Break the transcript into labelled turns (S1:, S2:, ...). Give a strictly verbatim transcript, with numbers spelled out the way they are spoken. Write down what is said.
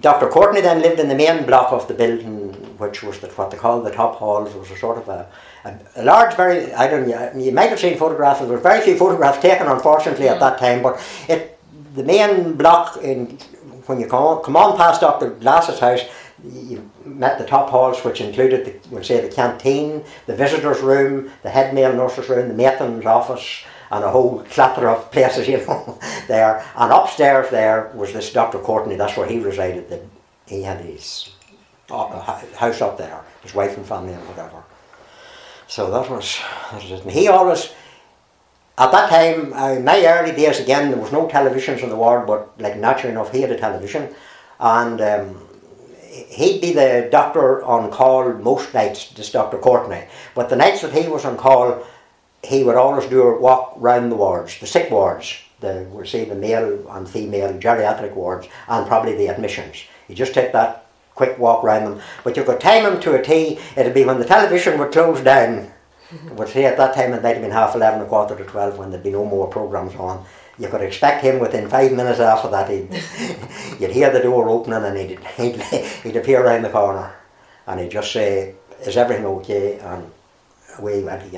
S1: Doctor Courtney then lived in the main block of the building, which was the, what they call the top halls. It was a sort of a, a, a large, very, I don't know, you might have seen photographs. There were very few photographs taken, unfortunately, mm. at that time, but it, the main block, in when you come on, come on past Doctor Glass's house, you met the top halls, which included, the, we'll say, the canteen, the visitors' room, the head male nurse's room, the matron's office, and a whole clatter of places, you know, there. And upstairs there was this Doctor Courtney. That's where he resided. The, he had his uh, house up there, his wife and family and whatever. So that was, that was it. And he always, at that time, uh, in my early days again, there was no televisions in the ward, but like naturally enough, he had a television. And um, he'd be the doctor on call most nights, this Doctor Courtney. But the nights that he was on call, he would always do a walk round the wards, the sick wards, the, we'll say the male and female geriatric wards, and probably the admissions. He'd just take that quick walk round them. But you could time him to a T. It'd be when the television would close down. Would say at that time it might have been half eleven, a quarter to twelve, when there'd be no more programmes on. You could expect him within five minutes after that. He'd, you'd hear the door opening and he'd, he'd, he'd appear around the corner and he'd just say, "Is everything okay?" And away he went again.